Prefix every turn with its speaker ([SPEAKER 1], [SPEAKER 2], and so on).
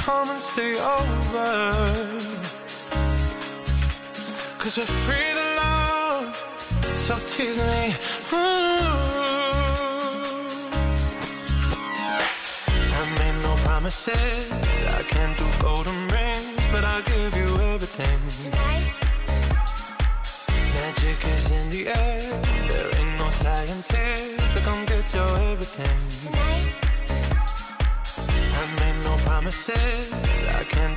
[SPEAKER 1] come and stay over. 'Cause we're free to love, so tease me. I made no promises, I can't do golden rings, but I'll give you everything.
[SPEAKER 2] Tonight,
[SPEAKER 1] Magic is in the air, there ain't no scientist to come get your everything.
[SPEAKER 2] tonight,
[SPEAKER 1] I made no promises, I can't